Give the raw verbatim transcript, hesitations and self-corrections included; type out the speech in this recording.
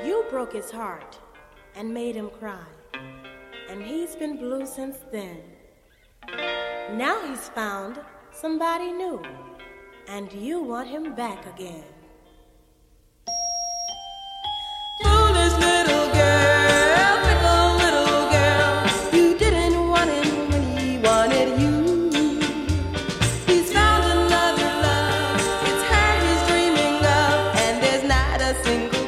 You broke his heart and made him cry, and he's been blue since then. Now he's found somebody new, and you want him back again. Foolish little girl, fickle little girl, you didn't want him when he wanted you. He's found another love, it's her he's dreaming of, and there's not a single